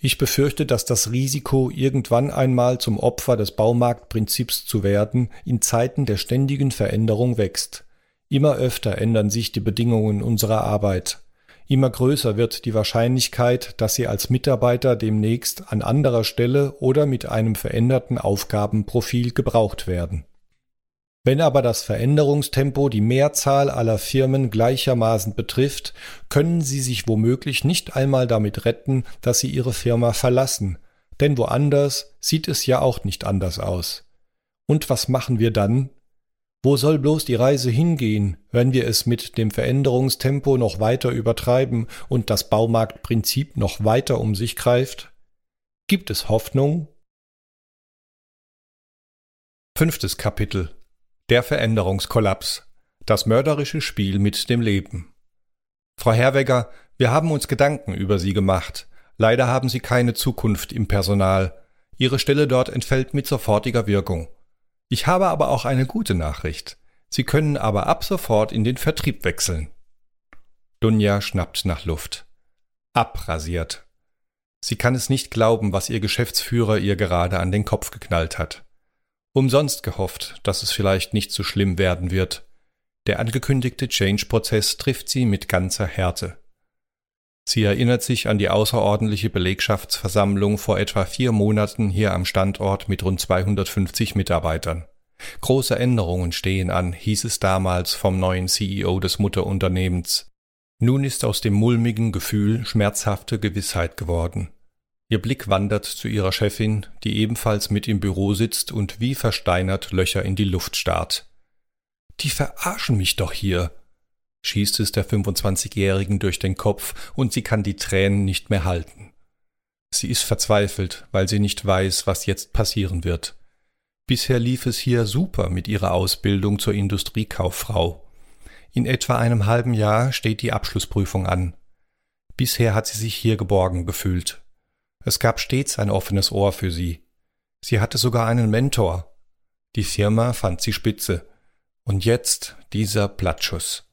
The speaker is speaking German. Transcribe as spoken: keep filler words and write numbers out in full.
Ich befürchte, dass das Risiko, irgendwann einmal zum Opfer des Baumarktprinzips zu werden, in Zeiten der ständigen Veränderung wächst. Immer öfter ändern sich die Bedingungen unserer Arbeit. Immer größer wird die Wahrscheinlichkeit, dass Sie als Mitarbeiter demnächst an anderer Stelle oder mit einem veränderten Aufgabenprofil gebraucht werden. Wenn aber das Veränderungstempo die Mehrzahl aller Firmen gleichermaßen betrifft, können Sie sich womöglich nicht einmal damit retten, dass Sie Ihre Firma verlassen, denn woanders sieht es ja auch nicht anders aus. Und was machen wir dann? Wo soll bloß die Reise hingehen, wenn wir es mit dem Veränderungstempo noch weiter übertreiben und das Baumarktprinzip noch weiter um sich greift? Gibt es Hoffnung? Fünftes Kapitel: Der Veränderungskollaps. Das mörderische Spiel mit dem Leben. Frau Herwegger, wir haben uns Gedanken über Sie gemacht. Leider haben Sie keine Zukunft im Personal. Ihre Stelle dort entfällt mit sofortiger Wirkung. Ich habe aber auch eine gute Nachricht. Sie können aber ab sofort in den Vertrieb wechseln. Dunja schnappt nach Luft. Abrasiert. Sie kann es nicht glauben, was ihr Geschäftsführer ihr gerade an den Kopf geknallt hat. Umsonst gehofft, dass es vielleicht nicht so schlimm werden wird. Der angekündigte Change-Prozess trifft sie mit ganzer Härte. Sie erinnert sich an die außerordentliche Belegschaftsversammlung vor etwa vier Monaten hier am Standort mit rund zweihundertfünfzig Mitarbeitern. Große Änderungen stehen an, hieß es damals vom neuen C E O des Mutterunternehmens. Nun ist aus dem mulmigen Gefühl schmerzhafte Gewissheit geworden. Ihr Blick wandert zu ihrer Chefin, die ebenfalls mit im Büro sitzt und wie versteinert Löcher in die Luft starrt. »Die verarschen mich doch hier«, schießt es der fünfundzwanzigjährigen durch den Kopf und sie kann die Tränen nicht mehr halten. Sie ist verzweifelt, weil sie nicht weiß, was jetzt passieren wird. Bisher lief es hier super mit ihrer Ausbildung zur Industriekauffrau. In etwa einem halben Jahr steht die Abschlussprüfung an. Bisher hat sie sich hier geborgen gefühlt. Es gab stets ein offenes Ohr für sie. Sie hatte sogar einen Mentor. Die Firma fand sie spitze. Und jetzt dieser Plattschuss.